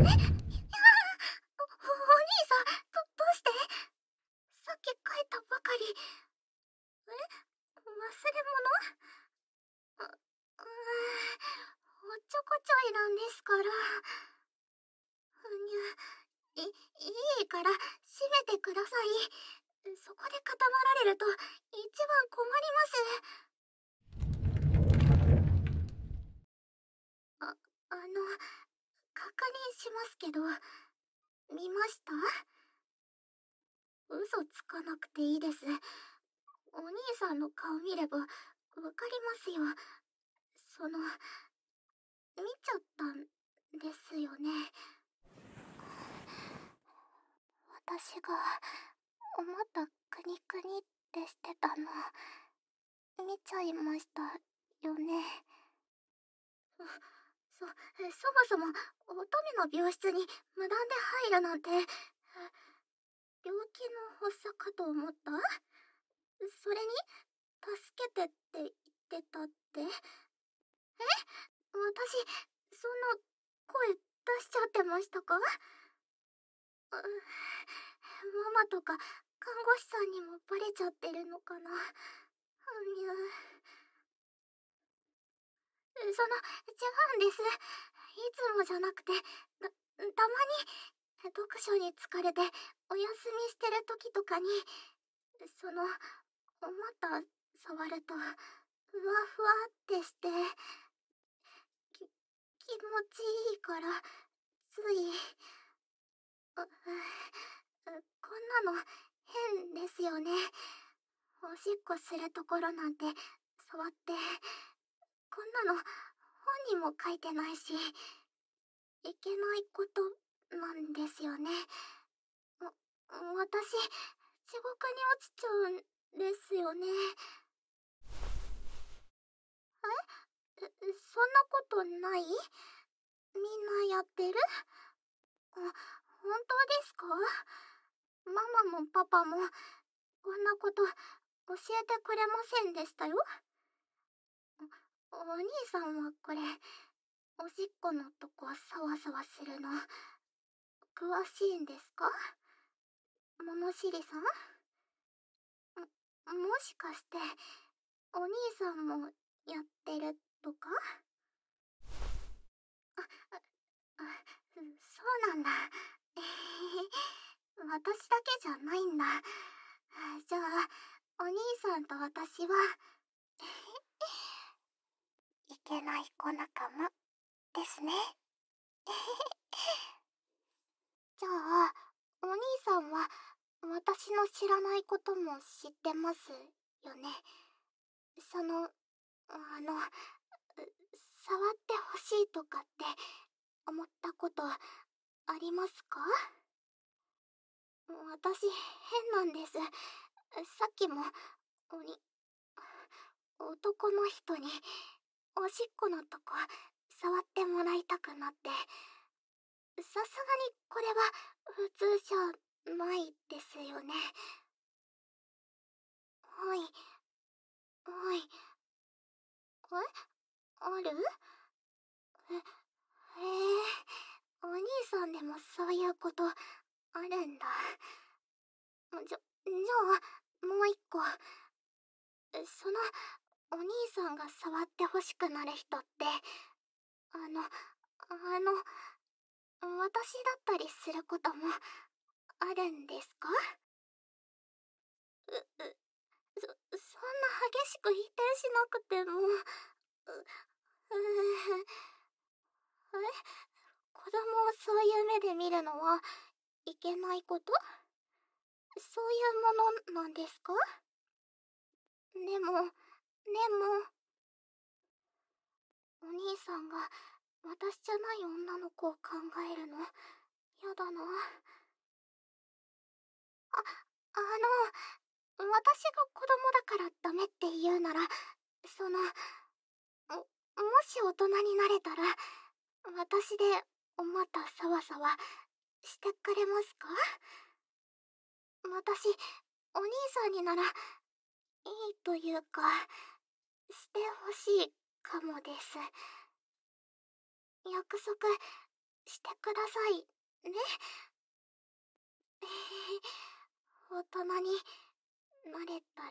兄さん、どうして？さっき帰ったばかり。忘れ物？おっちょこちょいなんですから。いいから閉めてください。そこで固まられると一番困ります。確認しますけど、見ました？嘘つかなくていいです。お兄さんの顔見ればわかりますよ。見ちゃったんですよね。私が思ったくにくにってしてたの見ちゃいましたよね。そもそも乙女の病室に無断で入るなんて、病気の発作かと思った？それに助けてって言ってたって？私そんな声出しちゃってましたか？ママとか看護師さんにもバレちゃってるのかな。違うんです。いつもじゃなくて、たまに読書に疲れてお休みしてる時とかに、お股触るとふわふわってして、気持ちいいからつい、こんなの変ですよね。おしっこするところなんて触って、こんなの本にも書いてないし、いけないことなんですよね。私、地獄に落ちちゃうんですよね。そんなことない？みんなやってる？本当ですか？ママもパパもこんなこと教えてくれませんでしたよ。お兄さんはこれ、おしっこのとこサワサワするの詳しいんですか？物知りさん？もしかしてお兄さんもやってるとか？そうなんだ。私だけじゃないんだ。じゃあお兄さんと私はいけない子仲間ですね。じゃあお兄さんは私の知らないことも知ってますよね。触ってほしいとかって思ったことありますか？私変なんです。さっきも男の人におしっこのとこ触ってもらいたくなって、さすがにこれは普通じゃないですよね。はい。はい。ある？へえ、お兄さんでもそういうことあるんだ。じゃあ、もう一個。その、お兄さんが触ってほしくなる人って、あの、私だったりすることもあるんですか？そんな激しく否定しなくても。子供をそういう目で見るのはいけないこと？そういうものなんですか？でも、お兄さんが私じゃない女の子を考えるの、やだな。私が子供だからダメって言うなら、もし大人になれたら、私でお股サワサワしてくれますか？私、お兄さんになら、いいというか、してほしいかもです。約束してくださいね。大人になれたら。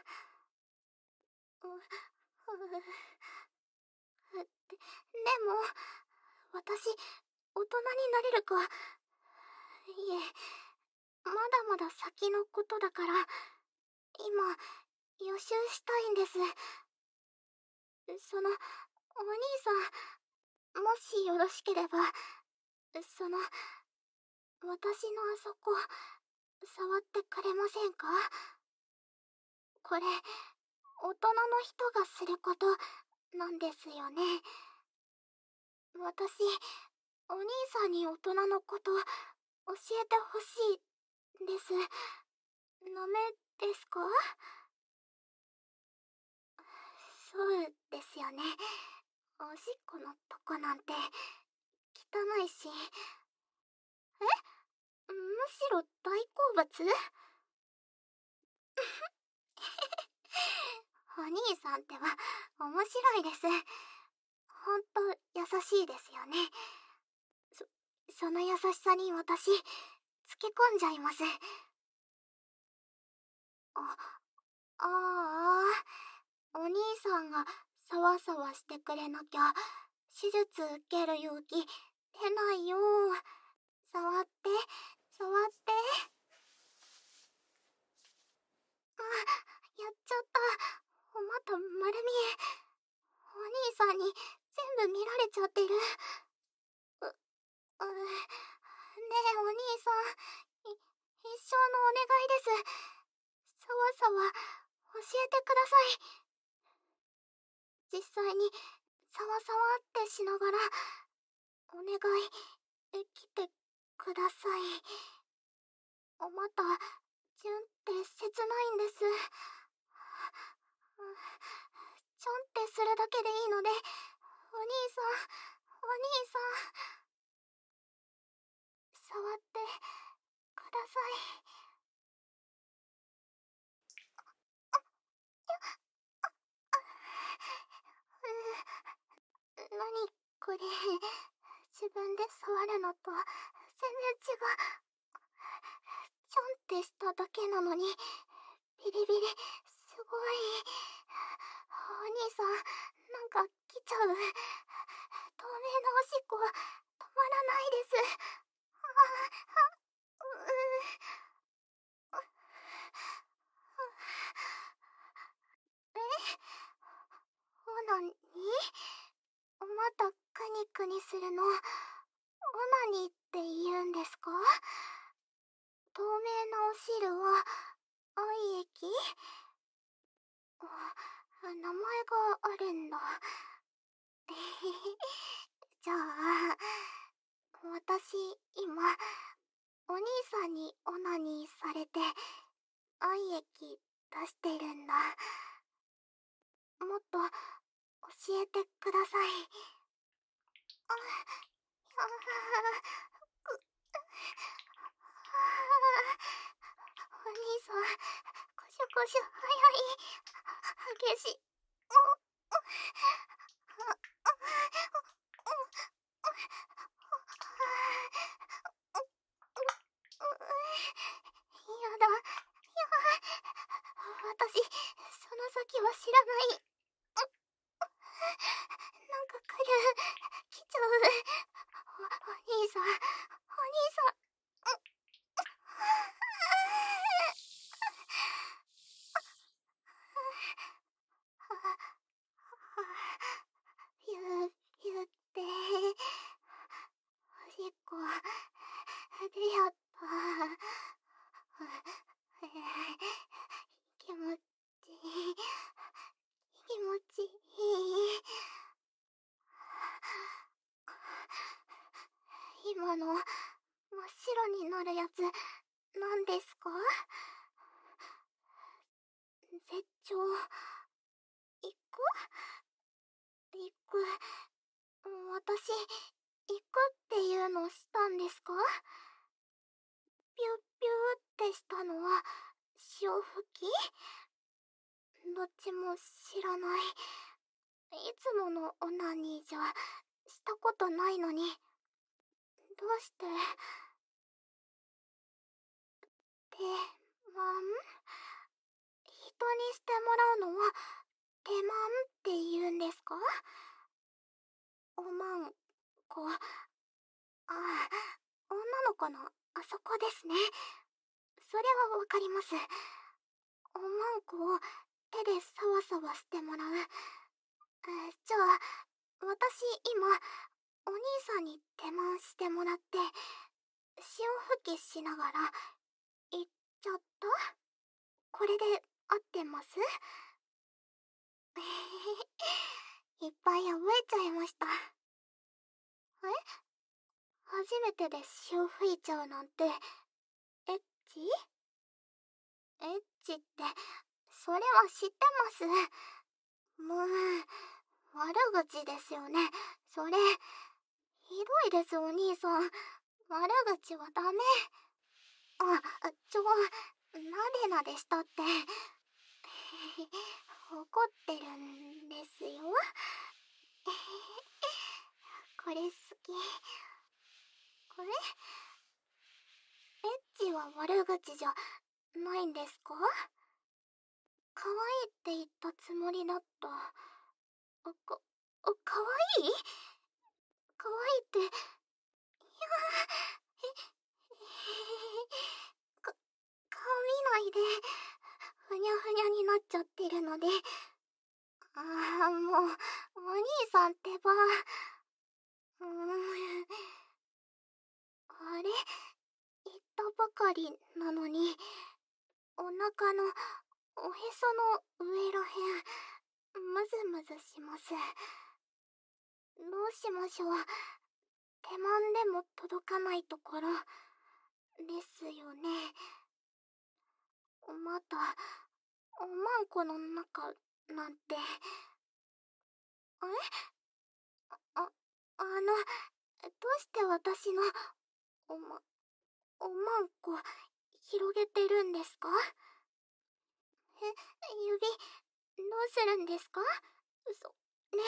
でも、私、大人になれるか。いえ、まだまだ先のことだから、今、予習したいんです。その、お兄さん、もしよろしければ、その、私のあそこ、触ってくれませんか？これ、大人の人がすることなんですよね。私、お兄さんに大人のこと教えてほしいです。ダメですか？そうですよね。おしっこのとこなんて汚いし。むしろ大好物？お兄さんってば面白いです。ほんと優しいですよね。その優しさに私、つけ込んじゃいます。あ、ああ、お兄さんがサワサワしてくれなきゃ、手術受ける勇気出ないよ。触って、触って。あ、やっちゃった。お股丸見え。お兄さんに全部見られちゃってる。ねえお兄さん、一生のお願いです。サワサワ、教えてください。実際に、サワサワってしながら、お願い、来てください。お股、チュンって切ないんです。ちょんってするだけでいいので、お兄さん、お兄さん、触ってください。何これ、自分で触るのと全然違う。ちょんってしただけなのにビリビリ、すごい。お兄さん、なんか来ちゃう。透明なおしっこ止まらないです。オナニー？またクニクニするのオナニーって言うんですか？透明なお汁は愛液？名前があるんだ。じゃあ、私今お兄さんにオナニーされて愛液出してるんだ。もっと教えてください。あ、お兄さん、こしょこしょ早い。激しい。やだ、私、その先は知らない。なんか来ちゃう。お兄さん、お兄さん。ピュー、ピューって、おしっこ、出やった。気持ちいい。気持ちいい。今の真っ白になるやつ何ですか？絶頂。行く？行く。私、行くっていうのしたんですか？ピュッピューってしたのは潮吹き？どっちも知らない。いつものオナニーじゃしたことないのに。 どうして手まん人にしてもらうのは手まんって言うんですか？おまんこ。ああ、女の子のあそこですね。それはわかります。おまんこを手でサワサワしてもらう。じゃあ、私今、お兄さんに手まんしてもらって、潮吹きしながら、行っちゃった？これで合ってます？いっぱい覚えちゃいました。初めてで潮吹いちゃうなんて、エッチ？エッチって、それは知ってます。もう、悪口ですよね。それ、ひどいですお兄さん。悪口はダメ。なでなでしたって。怒ってるんですよ。これ好き。これエッチは悪口じゃないんですか？可愛いって言ったつもりだった。可愛い？可愛いって、か、顔見ないで、ふにゃふにゃになっちゃってるので。もう、お兄さんってば。あれ言ったばかりなのに、お腹の、おへその上らへん、ムズムズします。どうしましょう。手まんでも届かないところ、ですよね。また、おまんこの中、なんて。どうして私の、おま、おまんこ、広げてるんですか？指、どうするんですか？ね。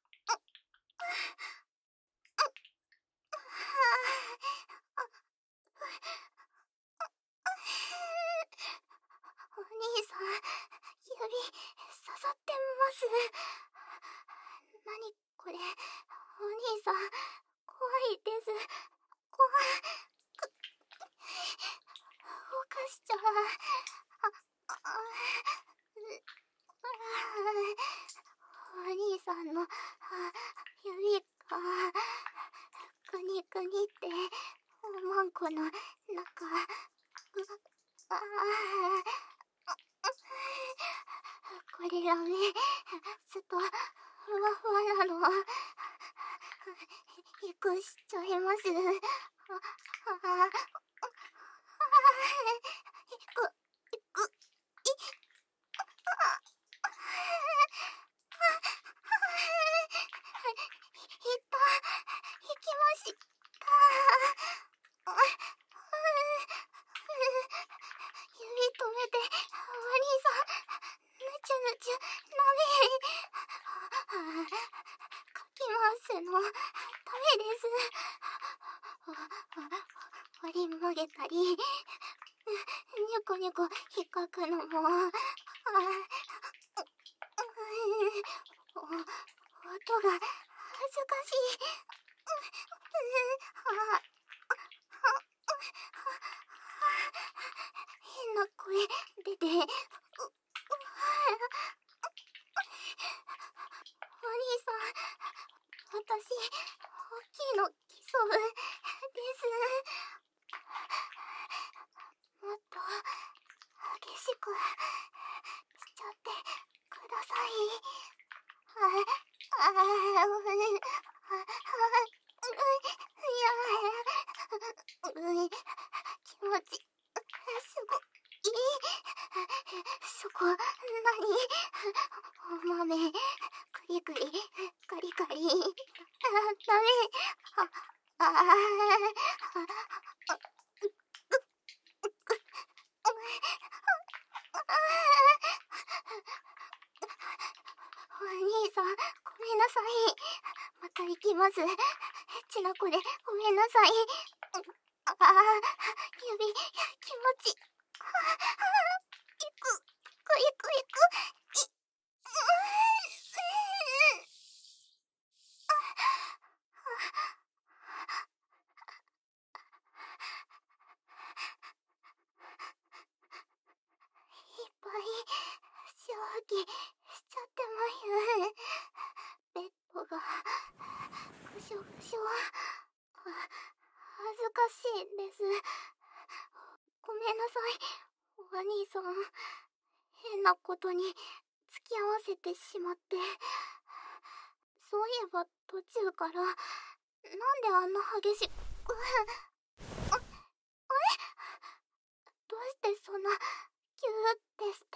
お兄さん、指、刺さってます。何これ、お兄さん、怖いです。怖い。動かしちゃう。お兄さんの指がくにくにっておまんこの中。これがね、ちょっとふわふわなの。いくしちゃいます。振り曲げたり、ニョコニョコ引っかくのも、音が恥ずかしい。変な声出て、お兄さん、私、大きいの来そうです。もっと激しくしちゃってください。気持ちすごい。そこ何？お豆クリクリカリカリ。ダメ。お兄さん、ごめんなさい。また行きます。 ちな子でごめんなさい。ああ、指、気持ち。いく、いくいくいく。いっぱい、消費しちゃってます。ベッドが、ぐしょぐしょ。恥ずかしいです。ごめんなさい、お兄さん。変なことに付き合わせてしまって。そういえば途中から、なんであんな激しく、あれどうしてそんな、キューってして。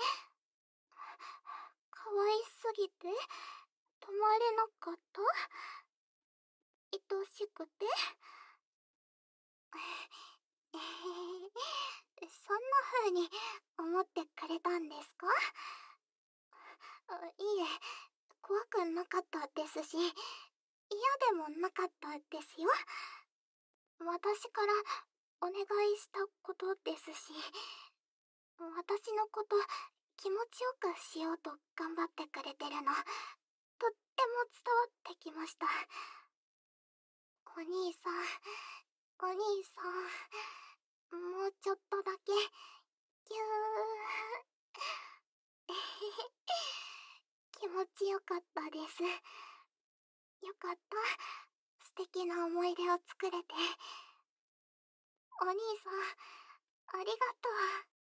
可愛すぎて、止まれなかった？愛しくてそんな風に思ってくれたんですか？いえ、怖くなかったですし、嫌でもなかったですよ。私からお願いしたことですし、私のこと気持ちよくしようと頑張ってくれてるの、とっても伝わってきました。お兄さん、お兄さん、もうちょっとだけ、ぎゅー。気持ちよかったです。よかった。素敵な思い出を作れて。お兄さん、ありがとう。